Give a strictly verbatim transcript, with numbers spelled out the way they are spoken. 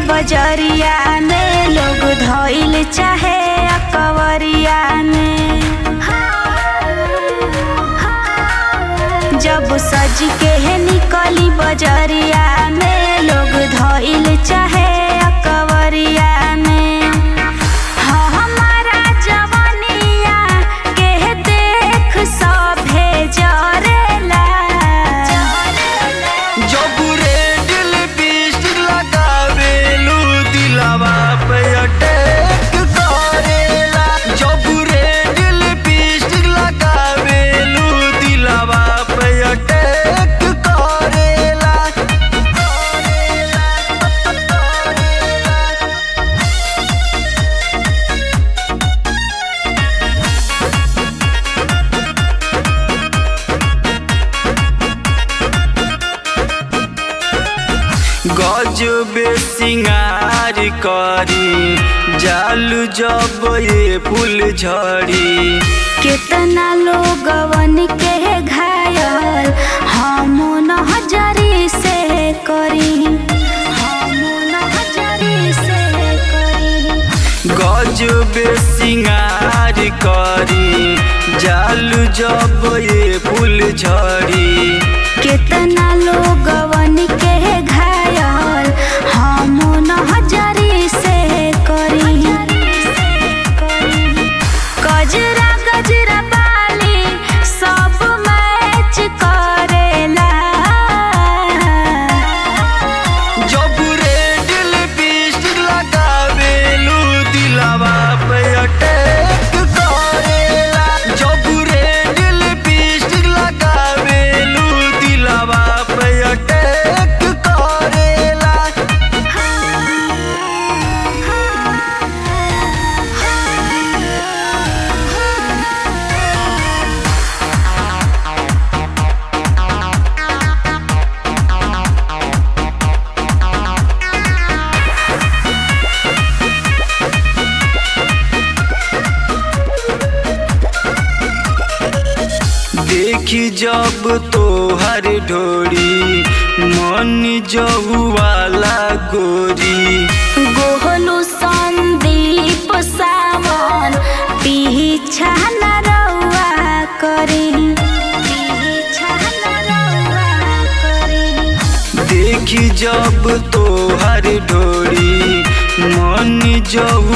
बजरिया में लोग धइल चाहे अकवरिया में। जब सज के निकली बजरिया में लोग धइल चाहे अकवरिया में। हाँ हमारा जवानिया के देख सभे जरेला। जब रेड लिपस्टिक लगावेलू दिलवा पे अटैक करेला। जब रेड लिपस्टिक लगावेलू दिलवा पे अटैक करेला। गजबे सिंगार करी जालू जब ये फूल झड़ी। कितना लोगवन के घायल हम नजरी से करी। हम नजरी से करी। गजबे सिंगार करी जालू जब ये फूल झड़ी। कितना लोगवन के घायल हम नजरी से करी। गजरा गजरा बाली सब मैच करेला। जब रेड लिपस्टिक लगावेलू दिलवा पे अटैक करेला। जब रेड लिपस्टिक लगावेलू दिलवा पे अटैक करेला। देखी जब तोहर ढोरी मन जहुआला गोरी। गोहलू संदीप सावन पीछा न रउआ करी। पीछा न रउआ करी। देखी जब तोहर ढोरी मन जहु